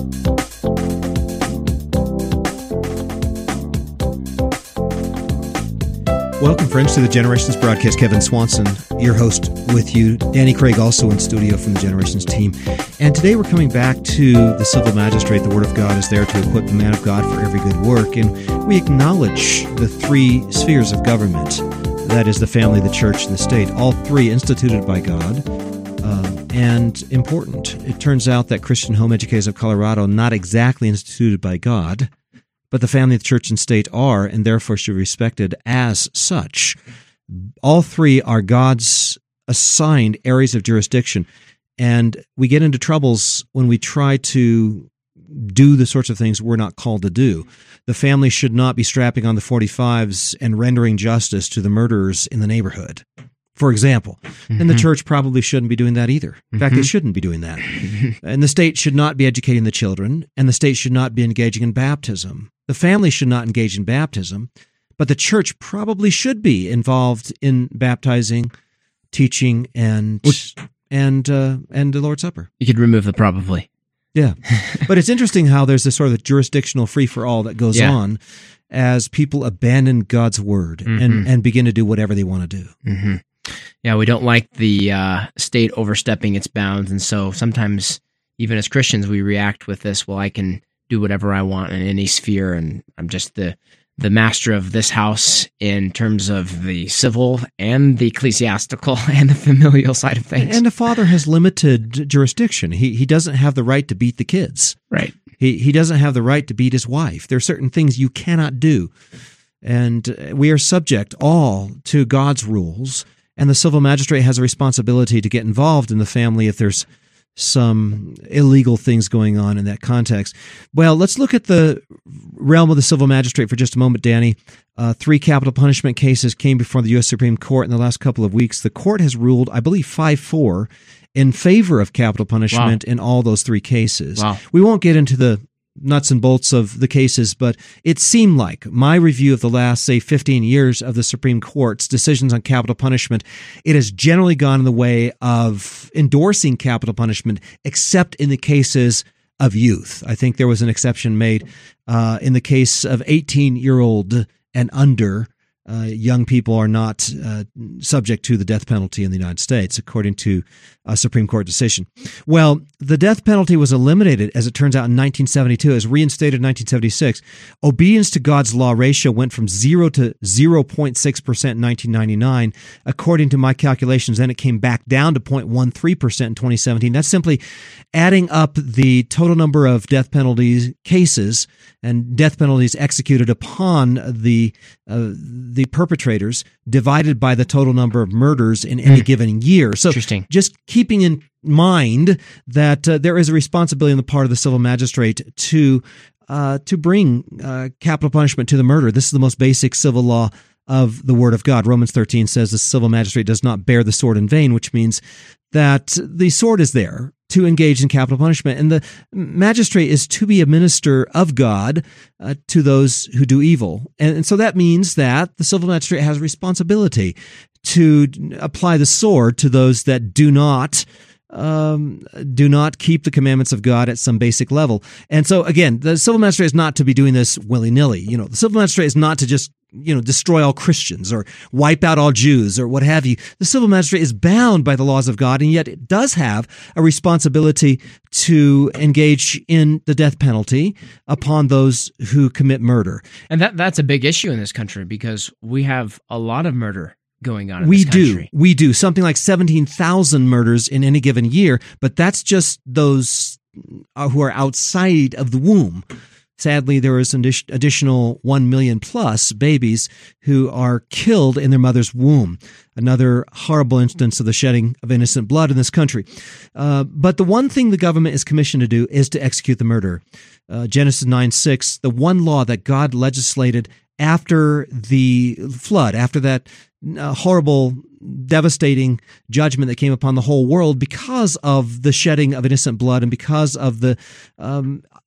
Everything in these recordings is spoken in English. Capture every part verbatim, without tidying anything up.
Welcome, friends, to the Generations broadcast. Kevin Swanson, your host, with you. Danny Craig, also in studio from the Generations team. And today we're coming back to the civil magistrate. The Word of God is there to equip the man of God for every good work. And we acknowledge the three spheres of government. That is the family, the church, and the state. All three instituted by God. Uh, and important. It turns out that Christian Home Educators of Colorado, not exactly instituted by God, but the family, the church, and state are, and therefore should be respected as such. All three are God's assigned areas of jurisdiction, and we get into troubles when we try to do the sorts of things we're not called to do. The family should not be strapping on the forty-fives and rendering justice to the murderers in the neighborhood, for example. Mm-hmm. And the church probably shouldn't be doing that either. In mm-hmm. fact, they shouldn't be doing that. And the state should not be educating the children, and the state should not be engaging in baptism. The family should not engage in baptism, but the church probably should be involved in baptizing, teaching, and Which, and uh, and the Lord's Supper. You could remove the probably. Yeah. But it's interesting how there's this sort of jurisdictional free-for-all that goes yeah. on as people abandon God's word mm-hmm. and, and begin to do whatever they want to do. Mm-hmm. Yeah, we don't like the uh, state overstepping its bounds, and so sometimes, even as Christians, we react with this, well, I can do whatever I want in any sphere, and I'm just the the master of this house in terms of the civil and the ecclesiastical and the familial side of things. And the father has limited jurisdiction. He he doesn't have the right to beat the kids. Right. He he doesn't have the right to beat his wife. There are certain things you cannot do. And we are subject all to God's rules, and the civil magistrate has a responsibility to get involved in the family if there's some illegal things going on in that context. Well, let's look at the realm of the civil magistrate for just a moment, Danny. Uh, three capital punishment cases came before the U S Supreme Court in the last couple of weeks. The court has ruled, I believe, five four in favor of capital punishment wow. in all those three cases. Wow. We won't get into the nuts and bolts of the cases, but it seemed like my review of the last, say, fifteen years of the Supreme Court's decisions on capital punishment, it has generally gone in the way of endorsing capital punishment, except in the cases of youth. I think there was an exception made uh, in the case of eighteen-year-old and under. Uh, young people are not uh, subject to the death penalty in the United States, according to a Supreme Court decision. Well, the death penalty was eliminated, as it turns out, in nineteen seventy-two. It was reinstated in nineteen seventy-six. Obedience to God's law ratio went from zero to zero point six percent in nineteen ninety-nine. According to my calculations, then it came back down to zero point one three percent in twenty seventeen. That's simply adding up the total number of death penalties cases and death penalties executed upon the uh, the perpetrators divided by the total number of murders in any mm. given year. So Interesting. Just keeping in mind that uh, there is a responsibility on the part of the civil magistrate to uh, to bring uh, capital punishment to the murder. This is the most basic civil law of the Word of God. Romans thirteen says the civil magistrate does not bear the sword in vain, which means that the sword is there to engage in capital punishment. And the magistrate is to be a minister of God uh, to those who do evil. And, and so that means that the civil magistrate has a responsibility to apply the sword to those that do not Um, do not keep the commandments of God at some basic level. And so, again, the civil magistrate is not to be doing this willy-nilly. You know, the civil magistrate is not to just, you know, destroy all Christians or wipe out all Jews or what have you. The civil magistrate is bound by the laws of God, and yet it does have a responsibility to engage in the death penalty upon those who commit murder. And that that's a big issue in this country because we have a lot of murder going on in we this country. do. We do. Something like seventeen thousand murders in any given year, but that's just those uh, who are outside of the womb. Sadly, there is an additional one million plus babies who are killed in their mother's womb. Another horrible instance of the shedding of innocent blood in this country. Uh, but the one thing the government is commissioned to do is to execute the murderer. Uh, Genesis nine six, the one law that God legislated after the flood, after that uh, horrible, devastating judgment that came upon the whole world because of the shedding of innocent blood and because of the um,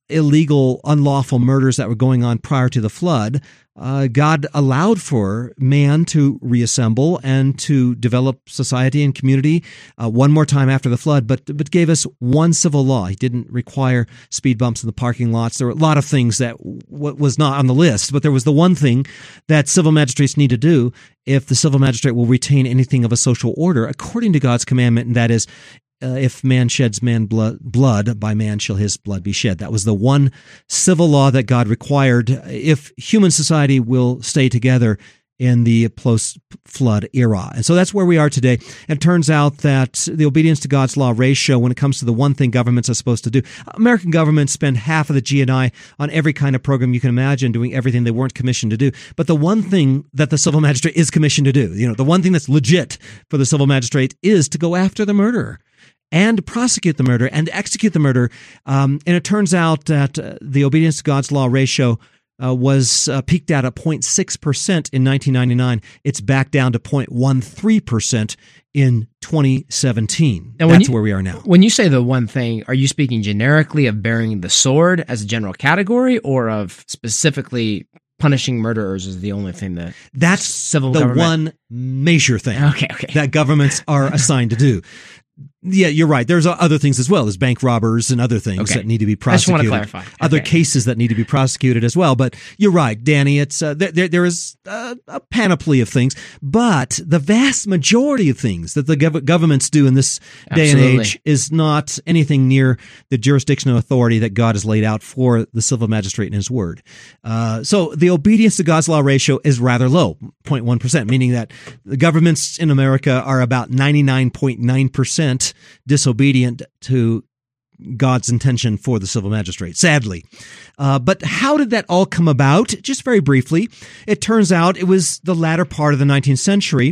illegal, unlawful murders that were going on prior to the flood, uh, God allowed for man to reassemble and to develop society and community uh, one more time after the flood, but but gave us one civil law. He didn't require speed bumps in the parking lots. There were a lot of things that w- was not on the list, but there was the one thing that civil magistrates need to do if the civil magistrate will retain anything of a social order according to God's commandment, and that is, Uh, if man sheds man blood, blood, by man shall his blood be shed. That was the one civil law that God required if human society will stay together in the post-flood era. And so that's where we are today. It turns out that the obedience to God's law ratio, when it comes to the one thing governments are supposed to do, American governments spend half of the G N I on every kind of program you can imagine, doing everything they weren't commissioned to do. But the one thing that the civil magistrate is commissioned to do, you know, the one thing that's legit for the civil magistrate is to go after the murderer and prosecute the murder and execute the murder. Um, and it turns out that uh, the obedience to God's law ratio uh, was uh, peaked out at zero point six percent in nineteen ninety-nine. It's back down to zero point one three percent in twenty seventeen. And That's you, where we are now. When you say the one thing, are you speaking generically of bearing the sword as a general category, or of specifically punishing murderers is the only thing that That's civil the government? one major thing Okay, okay. that governments are assigned to do. Yeah, you're right. There's other things as well. There's bank robbers and other things Okay. that need to be I just want prosecuted. to clarify. Other Okay. cases that need to be prosecuted as well. But you're right, Danny. It's uh, there, there is uh, a panoply of things, but the vast majority of things that the gov- governments do in this day Absolutely. and age is not anything near the jurisdictional authority that God has laid out for the civil magistrate in His Word. Uh, so the obedience to God's law ratio is rather low, zero point one percent, meaning that the governments in America are about ninety-nine point nine percent disobedient to God's intention for the civil magistrate, sadly. Uh, but how did that all come about? Just very briefly, it turns out it was the latter part of the nineteenth century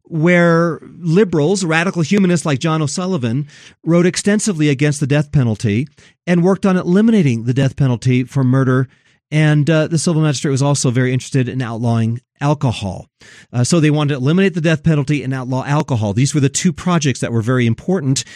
where liberals, radical humanists like John O'Sullivan, wrote extensively against the death penalty and worked on eliminating the death penalty for murder. And uh, the civil magistrate was also very interested in outlawing alcohol. Uh, so they wanted to eliminate the death penalty and outlaw alcohol. These were the two projects that were very important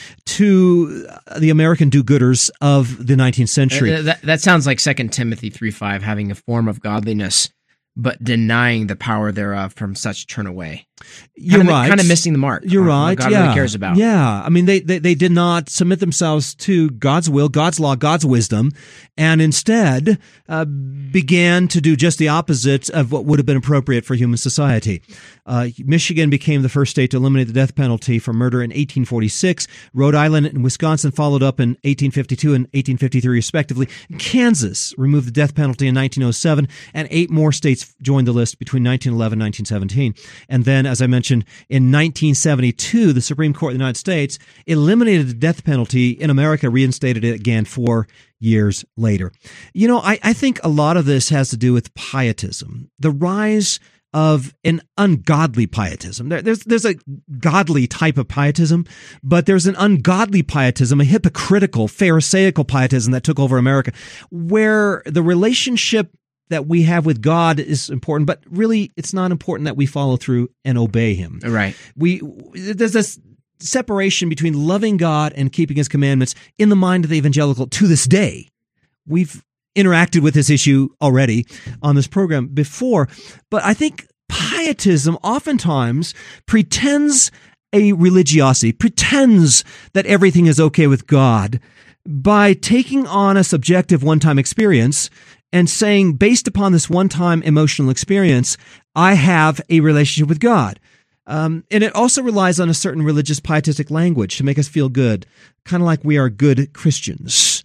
to the American do-gooders of the nineteenth century. Uh, that, that sounds like Second Timothy three five, having a form of godliness, but denying the power thereof from such turn away. You're kind of, right. Kind of missing the mark. You're on right. What God yeah. really cares about. Yeah. I mean, they, they they did not submit themselves to God's will, God's law, God's wisdom, and instead uh, began to do just the opposite of what would have been appropriate for human society. Uh, Michigan became the first state to eliminate the death penalty for murder in eighteen forty-six. Rhode Island and Wisconsin followed up in eighteen fifty-two and eighteen fifty-three, respectively. Kansas removed the death penalty in nineteen oh seven, and eight more states joined the list between nineteen eleven and nineteen seventeen. And then, as I mentioned, in nineteen seventy-two, the Supreme Court of the United States eliminated the death penalty in America, reinstated it again four years later. You know, I, I think a lot of this has to do with pietism, the rise of an ungodly pietism. There, there's there's a godly type of pietism, but there's an ungodly pietism, a hypocritical, pharisaical pietism that took over America, where the relationship that we have with God is important, but really it's not important that we follow through and obey Him. Right. We there's this separation between loving God and keeping His commandments in the mind of the evangelical to this day. We've interacted with this issue already on this program before, but I think pietism oftentimes pretends a religiosity, pretends that everything is okay with God by taking on a subjective one-time experience and saying, based upon this one-time emotional experience, I have a relationship with God. Um, and it also relies on a certain religious pietistic language to make us feel good, kind of like we are good Christians.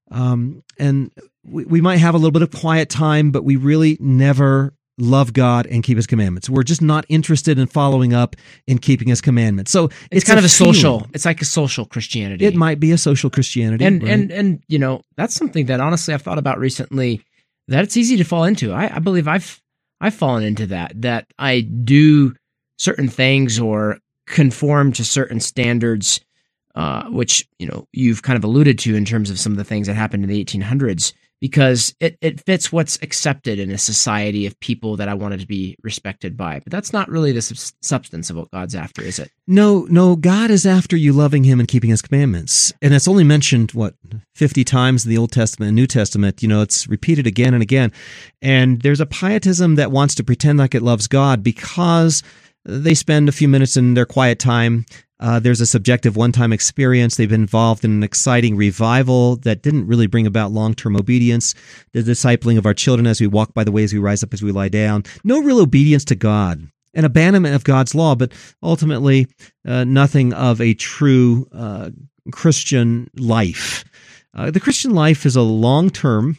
Um, and we, we might have a little bit of quiet time, but we really never love God and keep His commandments. We're just not interested in following up in keeping His commandments. So it's, It's kind of a feeling. social, it's like a social Christianity. It might be a social Christianity. and right? and and you know, that's something that honestly I've thought about recently, that it's easy to fall into. I, I believe I've I've fallen into that, that I do certain things or conform to certain standards, uh, which, you know, you've kind of alluded to in terms of some of the things that happened in the eighteen hundreds, because it, it fits what's accepted in a society of people that I wanted to be respected by. But that's not really the sub- substance of what God's after, is it? No, no, God is after you loving him and keeping his commandments. And it's only mentioned, what, fifty times in the Old Testament and New Testament. You know, it's repeated again and again. And there's a pietism that wants to pretend like it loves God because they spend a few minutes in their quiet time. Uh, there's a subjective one-time experience. They've been involved in an exciting revival that didn't really bring about long-term obedience. The discipling of our children as we walk by the way, as we rise up, as we lie down. No real obedience to God. An abandonment of God's law, but ultimately uh, nothing of a true uh, Christian life. Uh, the Christian life is a long-term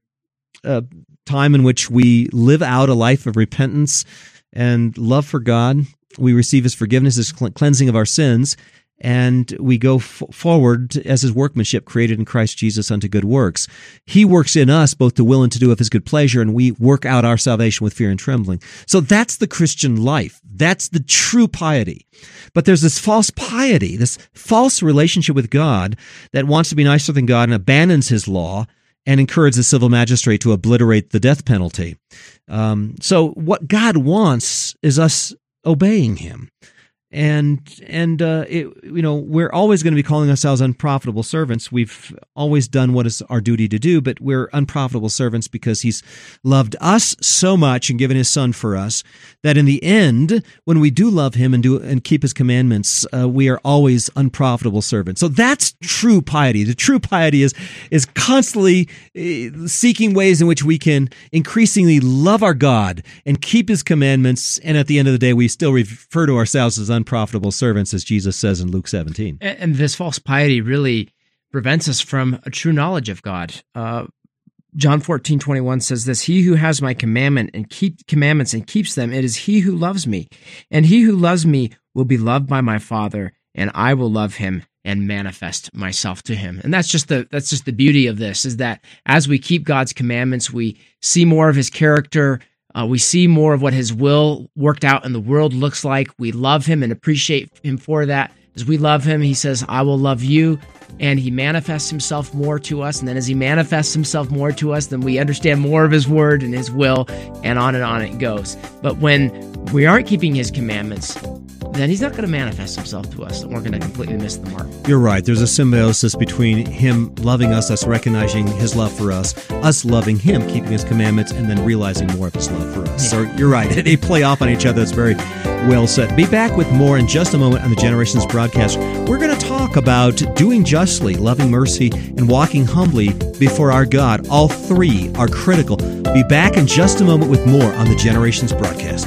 uh, time in which we live out a life of repentance and love for God. We receive his forgiveness, his cleansing of our sins, and we go f- forward as his workmanship created in Christ Jesus unto good works. He works in us both to will and to do of his good pleasure, and we work out our salvation with fear and trembling. So that's the Christian life. That's the true piety. But there's this false piety, this false relationship with God that wants to be nicer than God and abandons his law and encourages the civil magistrate to obliterate the death penalty. Um, so what God wants is us obeying him. And, and uh, it, you know, we're always going to be calling ourselves unprofitable servants. We've always done what is our duty to do, but we're unprofitable servants because he's loved us so much and given his son for us that in the end, when we do love him and do and keep his commandments, uh, we are always unprofitable servants. So that's true piety. The true piety is, is constantly uh, seeking ways in which we can increasingly love our God and keep his commandments. And at the end of the day, we still refer to ourselves as unprofitable profitable servants, as Jesus says in Luke seventeen. And, and this false piety really prevents us from a true knowledge of God. Uh, John fourteen twenty-one says this, "He who has my commandment and keep commandments and keeps them, it is he who loves me. And he who loves me will be loved by my Father, and I will love him and manifest myself to him." And that's just the that's just the beauty of this, is that as we keep God's commandments, we see more of his character. Uh, we see more of what his will worked out in the world looks like. We love him and appreciate him for that. As we love him, he says, "I will love you." And he manifests himself more to us. And then as he manifests himself more to us, then we understand more of his word and his will, and on and on it goes. But when we aren't keeping his commandments, then he's not going to manifest himself to us, and we're going to completely miss the mark. You're right. There's a symbiosis between him loving us, us recognizing his love for us, us loving him, keeping his commandments, and then realizing more of his love for us. Yeah. So you're right. They play off on each other. It's very well said. Be back with more in just a moment on the Generations broadcast. We're going to talk about doing justly, loving mercy, and walking humbly before our God. All three are critical. Be back in just a moment with more on the Generations broadcast.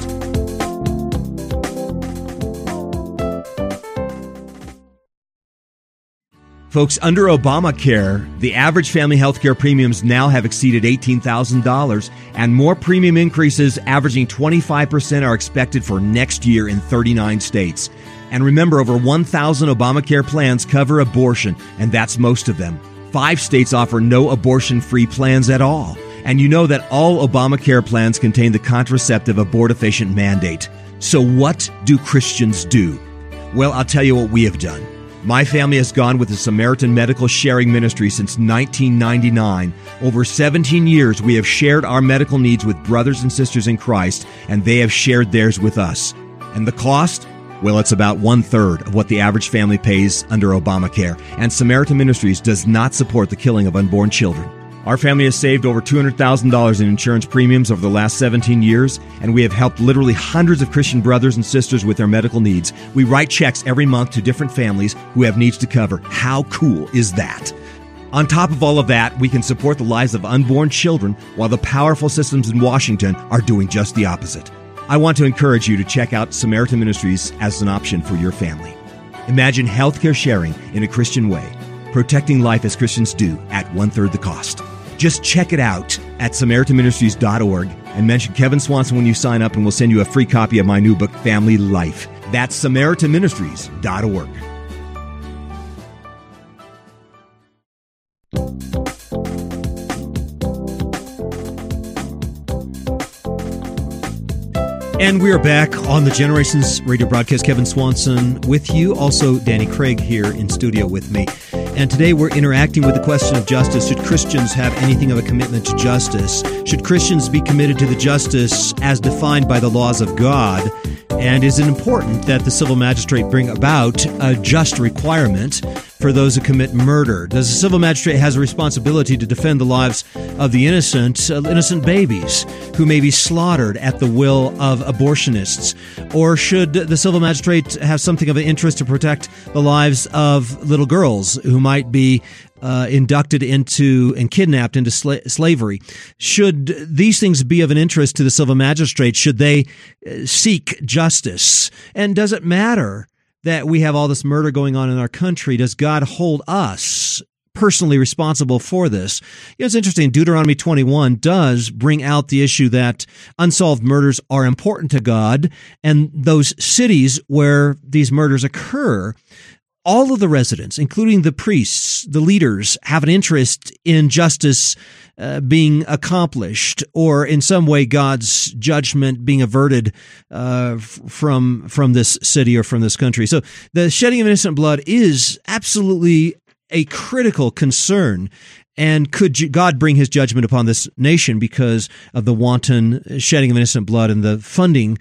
Folks, under Obamacare, the average family health care premiums now have exceeded eighteen thousand dollars, and more premium increases averaging twenty-five percent are expected for next year in thirty-nine states. And remember, over one thousand Obamacare plans cover abortion, and that's most of them. Five states offer no abortion-free plans at all. And you know that all Obamacare plans contain the contraceptive abortifacient mandate. So what do Christians do? Well, I'll tell you what we have done. My family has gone with the Samaritan Medical Sharing Ministry since nineteen ninety-nine. Over seventeen years, we have shared our medical needs with brothers and sisters in Christ, and they have shared theirs with us. And the cost? Well, it's about one-third of what the average family pays under Obamacare. And Samaritan Ministries does not support the killing of unborn children. Our family has saved over two hundred thousand dollars in insurance premiums over the last seventeen years, and we have helped literally hundreds of Christian brothers and sisters with their medical needs. We write checks every month to different families who have needs to cover. How cool is that? On top of all of that, we can support the lives of unborn children while the powerful systems in Washington are doing just the opposite. I want to encourage you to check out Samaritan Ministries as an option for your family. Imagine healthcare sharing in a Christian way, protecting life as Christians do at one-third the cost. Just check it out at Samaritan Ministries dot org and mention Kevin Swanson when you sign up, and we'll send you a free copy of my new book, Family Life. That's Samaritan Ministries dot org. And we are back on the Generations radio broadcast. Kevin Swanson with you. Also, Danny Craig here in studio with me. and today we're interacting with the question of justice. Should Christians have anything of a commitment to justice? Should Christians be committed to the justice as defined by the laws of God? And is it important that the civil magistrate bring about a just requirement for those who commit murder? Does the civil magistrate has a responsibility to defend the lives of the innocent, uh, innocent babies who may be slaughtered at the will of abortionists? Or should the civil magistrate have something of an interest to protect the lives of little girls who might be Uh, inducted into and kidnapped into sla- slavery? Should these things be of an interest to the civil magistrate? Should they uh, seek justice? And does it matter that we have all this murder going on in our country? Does God hold us personally responsible for this? You know, it's interesting. Deuteronomy twenty-one does bring out the issue that unsolved murders are important to God, and those cities where these murders occur, all of the residents, including the priests, the leaders, have an interest in justice uh, being accomplished, or in some way God's judgment being averted uh, f- from from this city or from this country. So the shedding of innocent blood is absolutely a critical concern. And could God bring his judgment upon this nation because of the wanton shedding of innocent blood and the funding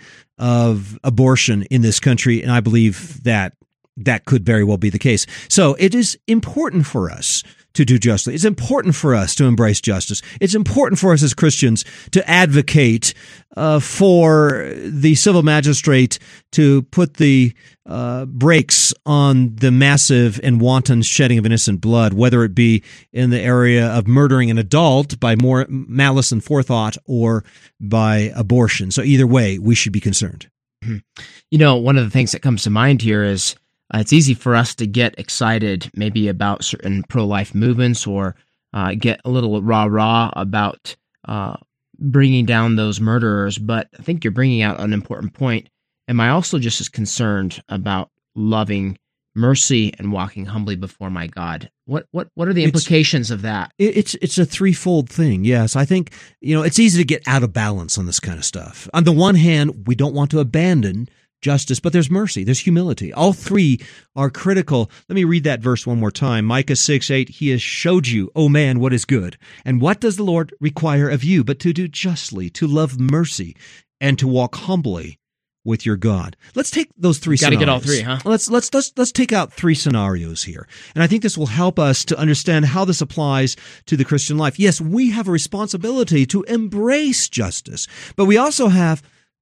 of abortion in this country? And I believe that that could very well be the case. So it is important for us to do justly. It's important for us to embrace justice. It's important for us as Christians to advocate uh, for the civil magistrate to put the uh, brakes on the massive and wanton shedding of innocent blood, whether it be in the area of murdering an adult by more malice and forethought or by abortion. So either way, we should be concerned. You know, one of the things that comes to mind here is Uh, it's easy for us to get excited maybe about certain pro-life movements or uh, get a little rah-rah about uh, bringing down those murderers, but I think you're bringing out an important point. Am I also just as concerned about loving mercy and walking humbly before my God? What what what are the implications it's, of that? It's it's a threefold thing. Yes, I think you know it's easy to get out of balance on this kind of stuff. On the one hand, we don't want to abandon justice, but there's mercy, there's humility. All three are critical. Let me read that verse one more time. Micah six eight, he has showed you, O man, what is good. And what does the Lord require of you but to do justly, to love mercy, and to walk humbly with your God? Let's take those three Got to scenarios. get all three, huh? Let's, let's, let's, let's take out three scenarios here. And I think this will help us to understand how this applies to the Christian life. Yes, we have a responsibility to embrace justice, but we also have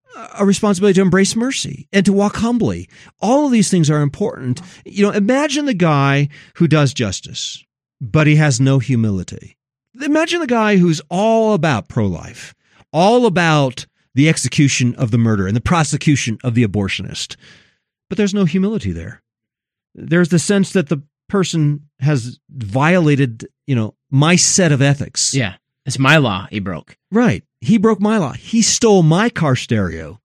a responsibility to embrace mercy and to walk humbly. All of these things are important. You know, imagine the guy who does justice, but he has no humility. Imagine the guy who's all about pro-life, all about the execution of the murderer and the prosecution of the abortionist, but there's no humility there. There's the sense that the person has violated, you know, my set of ethics. Yeah, it's my law he broke. Right. He broke my law. He stole my car stereo.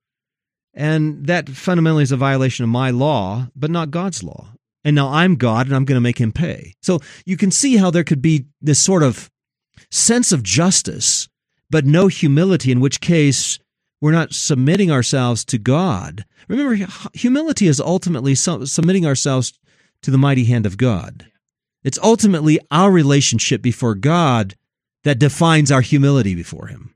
And that fundamentally is a violation of my law, but not God's law. And now I'm God, and I'm going to make him pay. So you can see how there could be this sort of sense of justice, but no humility, in which case we're not submitting ourselves to God. Remember, humility is ultimately submitting ourselves to the mighty hand of God. It's ultimately our relationship before God that defines our humility before him.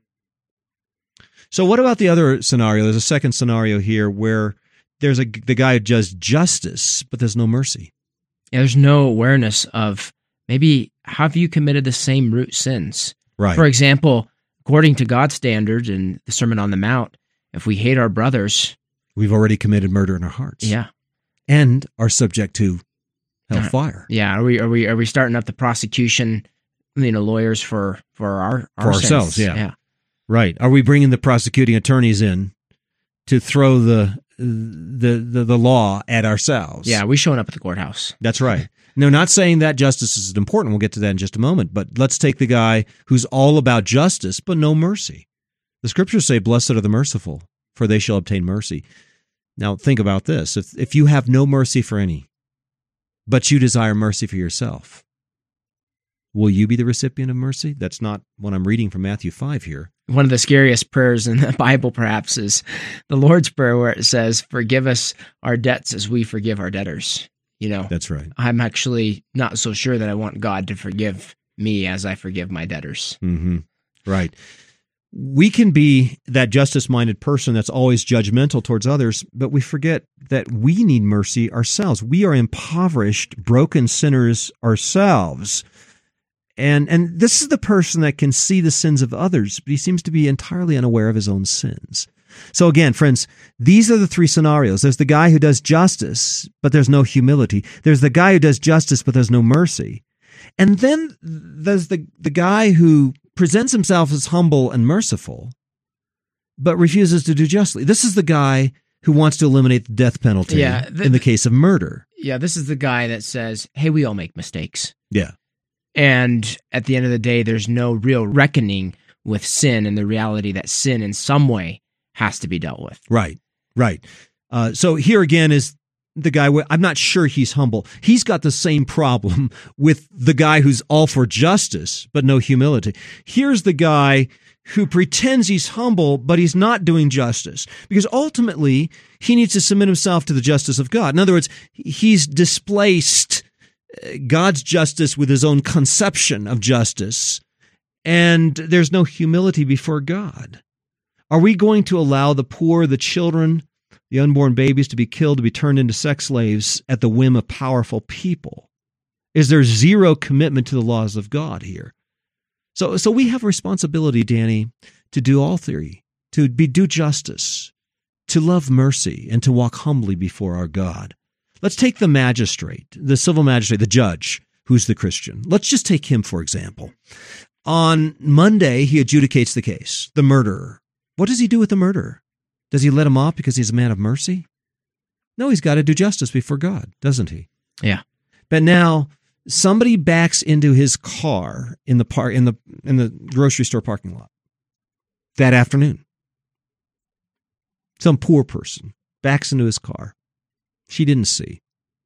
So what about the other scenario? There's a second scenario here where there's a the guy who does justice, but there's no mercy. Yeah, there's no awareness of maybe have you committed the same root sins? Right. For example, according to God's standards in the Sermon on the Mount, if we hate our brothers, we've already committed murder in our hearts. Yeah. And are subject to hellfire. Yeah. Are we are we are we starting up the prosecution, you know, lawyers for for our, our for sins? ourselves, yeah. Yeah. Right. Are we bringing the prosecuting attorneys in to throw the the the, the law at ourselves? Yeah, we showing up at the courthouse. That's right. No, not saying that justice is important. We'll get to that in just a moment. But let's take the guy who's all about justice, but no mercy. The scriptures say, blessed are the merciful, for they shall obtain mercy. Now, think about this. If, if you have no mercy for any, but you desire mercy for yourself, will you be the recipient of mercy? That's not what I'm reading from Matthew five here. One of the scariest prayers in the Bible, perhaps, is the Lord's Prayer, where it says, forgive us our debts as we forgive our debtors. You know, That's right. I'm actually not so sure that I want God to forgive me as I forgive my debtors. Mm-hmm. Right. We can be that justice-minded person that's always judgmental towards others, but we forget that we need mercy ourselves. We are impoverished, broken sinners ourselves. And and this is the person that can see the sins of others, but he seems to be entirely unaware of his own sins. So again, friends, these are the three scenarios. There's the guy who does justice, but there's no humility. There's the guy who does justice, but there's no mercy. And then there's the, the guy who presents himself as humble and merciful, but refuses to do justly. This is the guy who wants to eliminate the death penalty Yeah, the- in the case of murder. Yeah, this is the guy that says, hey, we all make mistakes. Yeah. And at the end of the day, there's no real reckoning with sin and the reality that sin in some way has to be dealt with. Right, right. Uh, so here again is the guy, where I'm not sure he's humble. He's got the same problem with the guy who's all for justice, but no humility. Here's the guy who pretends he's humble, but he's not doing justice, because ultimately he needs to submit himself to the justice of God. In other words, he's displaced God's justice with his own conception of justice, and there's no humility before God. Are we going to allow the poor, the children, the unborn babies to be killed, to be turned into sex slaves at the whim of powerful people? Is there zero commitment to the laws of God here? So, so we have a responsibility, Danny, to do all three, to be do justice, to love mercy, and to walk humbly before our God. Let's take the magistrate, the civil magistrate, the judge, who's the Christian. Let's just take him, for example. On Monday, he adjudicates the case, the murderer. What does he do with the murderer? Does he let him off because he's a man of mercy? No, he's got to do justice before God, doesn't he? Yeah. But now somebody backs into his car in the par- in the in the grocery store parking lot that afternoon. Some poor person backs into his car. She didn't see.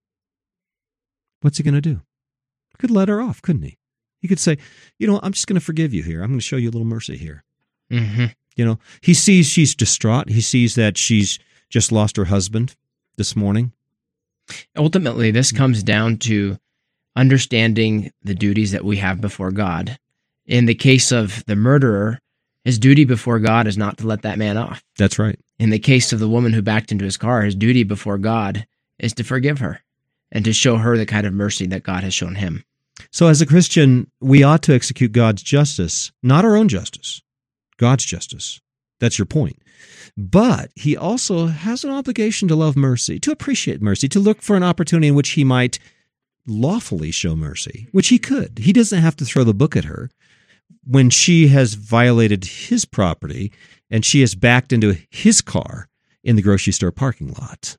What's he going to do? Could let her off, couldn't he? He could say, you know, I'm just going to forgive you here. I'm going to show you a little mercy here. Mm-hmm. You know, he sees she's distraught. He sees that she's just lost her husband this morning. Ultimately, this comes down to understanding the duties that we have before God. In the case of the murderer, his duty before God is not to let that man off. That's right. In the case of the woman who backed into his car, his duty before God is to forgive her and to show her the kind of mercy that God has shown him. So as a Christian, we ought to execute God's justice, not our own justice, God's justice. That's your point. But he also has an obligation to love mercy, to appreciate mercy, to look for an opportunity in which he might lawfully show mercy, which he could. He doesn't have to throw the book at her when she has violated his property and she has backed into his car in the grocery store parking lot.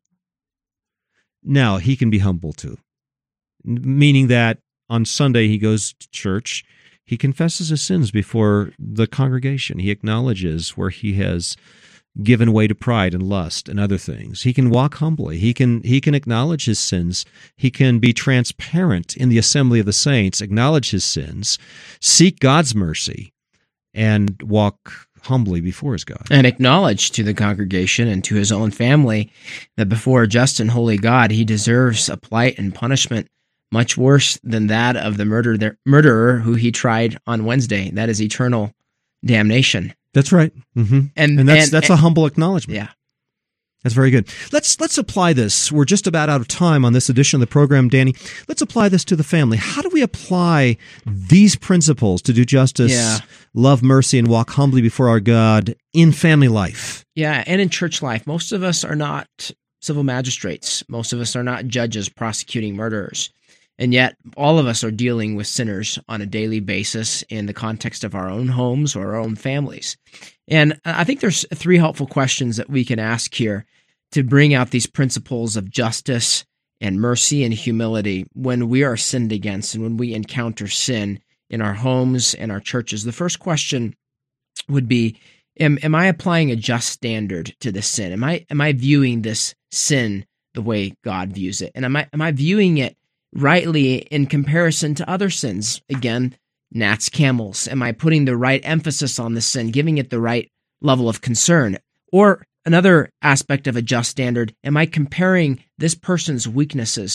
Now, he can be humble too, meaning that on Sunday he goes to church, he confesses his sins before the congregation. He acknowledges where he has given way to pride and lust and other things. He can walk humbly. He can he can acknowledge his sins. He can be transparent in the assembly of the saints, acknowledge his sins, seek God's mercy, and walk humbly before his God. And acknowledge to the congregation and to his own family that before a just and holy God, he deserves a plight and punishment much worse than that of the murder, murderer who he tried on Wednesday. That is eternal damnation. That's right. Mm-hmm. And, and that's and, that's and, a humble acknowledgement. Yeah. That's very good. Let's let's apply this. We're just about out of time on this edition of the program, Danny. Let's apply this to the family. How do we apply these principles to do justice, yeah. love mercy, and walk humbly before our God in family life? Yeah, and in church life. Most of us are not civil magistrates. Most of us are not judges prosecuting murderers. And yet, all of us are dealing with sinners on a daily basis in the context of our own homes or our own families. And I think there's three helpful questions that we can ask here to bring out these principles of justice and mercy and humility when we are sinned against and when we encounter sin in our homes and our churches. The first question would be, am, am I applying a just standard to this sin? Am I am I viewing this sin the way God views it? And am I am I viewing it rightly in comparison to other sins? Again, gnats, camels. Am I putting the right emphasis on the sin, giving it the right level of concern? Or another aspect of a just standard, am I comparing this person's weaknesses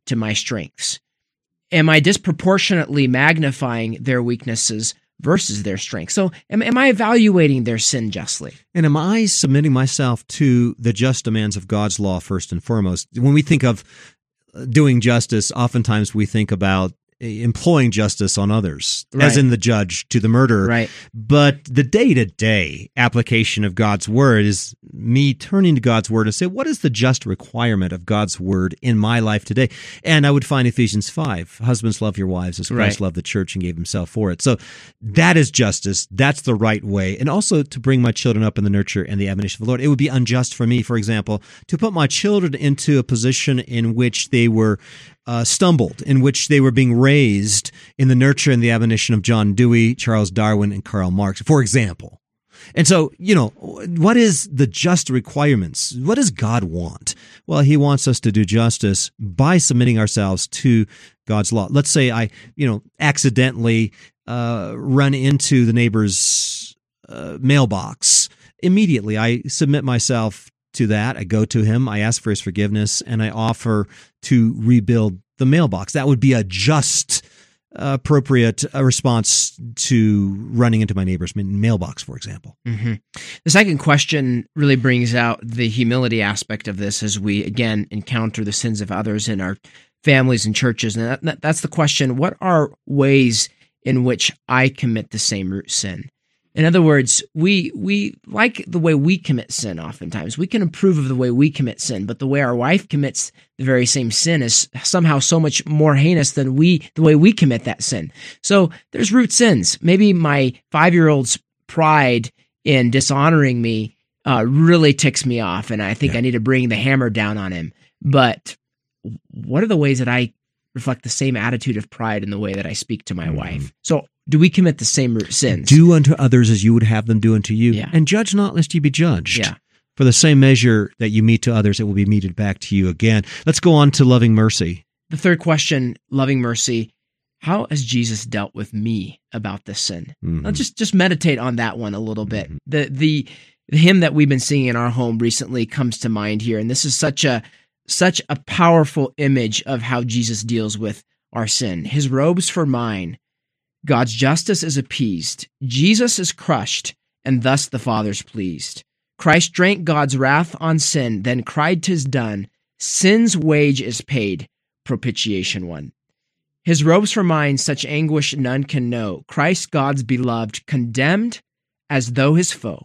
to my strengths? Am I disproportionately magnifying their weaknesses versus their strengths? So am, am I evaluating their sin justly? And am I submitting myself to the just demands of God's law first and foremost? When we think of doing justice, oftentimes we think about employing justice on others, right, as in the judge to the murderer. Right. But the day-to-day application of God's word is me turning to God's word and say, what is the just requirement of God's word in my life today? And I would find Ephesians five, husbands, love your wives as Christ Right. loved the church and gave himself for it. So that is justice. That's the right way. And also to bring my children up in the nurture and the admonition of the Lord. It would be unjust for me, for example, to put my children into a position in which they were Uh, stumbled, in which they were being raised in the nurture and the admonition of John Dewey, Charles Darwin, and Karl Marx, for example. And so, you know, what is the just requirements? What does God want? Well, he wants us to do justice by submitting ourselves to God's law. Let's say I, you know, accidentally uh, run into the neighbor's uh, mailbox. Immediately, I submit myself to that. I go to him, I ask for his forgiveness, and I offer to rebuild the mailbox. That would be a just, uh, appropriate uh, response to running into my neighbor's mailbox, for example. Mm-hmm. The second question really brings out the humility aspect of this as we, again, encounter the sins of others in our families and churches. And that, that's the question, what are ways in which I commit the same root sin? In other words, we we like the way we commit sin oftentimes. We can approve of the way we commit sin, but the way our wife commits the very same sin is somehow so much more heinous than we the way we commit that sin. So there's root sins. Maybe my five-year-old's pride in dishonoring me uh, really ticks me off, and I think Yeah. I need to bring the hammer down on him. But what are the ways that I reflect the same attitude of pride in the way that I speak to my Mhm. wife? So do we commit the same root sins? Do unto others as you would have them do unto you. Yeah. And judge not, lest you be judged. Yeah. For the same measure that you mete to others, it will be meted back to you again. Let's go on to loving mercy. The third question, loving mercy. How has Jesus dealt with me about this sin? Mhm. Now just just meditate on that one a little bit. Mhm. The the the hymn that we've been singing in our home recently comes to mind here, and this is such a such a powerful image of how Jesus deals with our sin. His robes for mine, God's justice is appeased. Jesus is crushed, and thus the Father's pleased. Christ drank God's wrath on sin, then cried, 'tis done. Sin's wage is paid, propitiation won. His robes for mine, such anguish none can know. Christ, God's beloved, condemned as though his foe.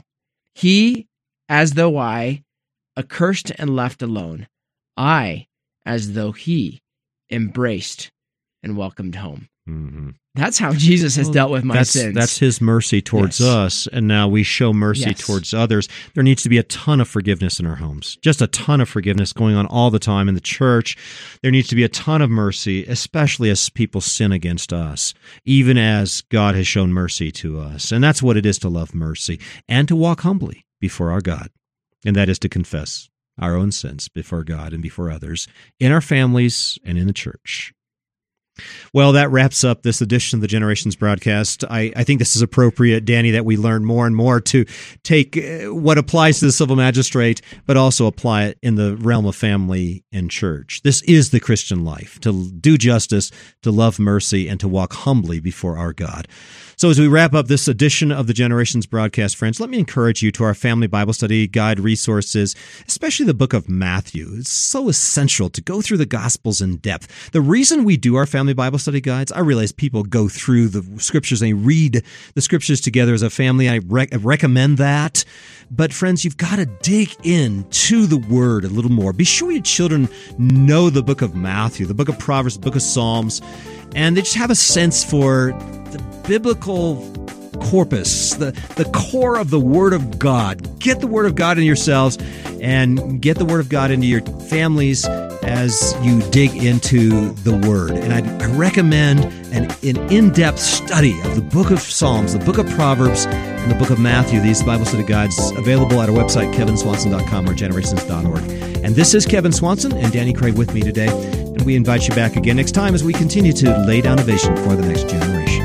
He, as though I, accursed and left alone. I, as though he, embraced and welcomed home. Mm-hmm. That's how Jesus has Well, dealt with my that's, sins. That's his mercy towards Yes. us, and now we show mercy Yes. towards others. There needs to be a ton of forgiveness in our homes, just a ton of forgiveness going on all the time in the church. There needs to be a ton of mercy, especially as people sin against us, even as God has shown mercy to us. And that's what it is to love mercy and to walk humbly before our God, and that is to confess our own sins before God and before others, in our families and in the church. Well, that wraps up this edition of the Generations broadcast. I, I think this is appropriate, Danny, that we learn more and more to take uh, what applies to the civil magistrate, but also apply it in the realm of family and church. This is the Christian life, to do justice, to love mercy, and to walk humbly before our God. So as we wrap up this edition of the Generations broadcast, friends, let me encourage you to our family Bible study guide resources, especially the book of Matthew. It's so essential to go through the Gospels in depth. The reason we do our family Bible study guides, I realize people go through the scriptures and they read the scriptures together as a family. I, rec- I recommend that. But friends, you've got to dig into the Word a little more. Be sure your children know the book of Matthew, the book of Proverbs, the book of Psalms, and they just have a sense for the biblical corpus, the, the core of the Word of God. Get the Word of God in yourselves and get the Word of God into your families as you dig into the Word. And I, I recommend an, an in-depth study of the book of Psalms, the book of Proverbs, and the book of Matthew. These Bible study guides available at our website, kevin swanson dot com or generations dot org. And this is Kevin Swanson and Danny Craig with me today. And we invite you back again next time as we continue to lay down a vision for the next generation.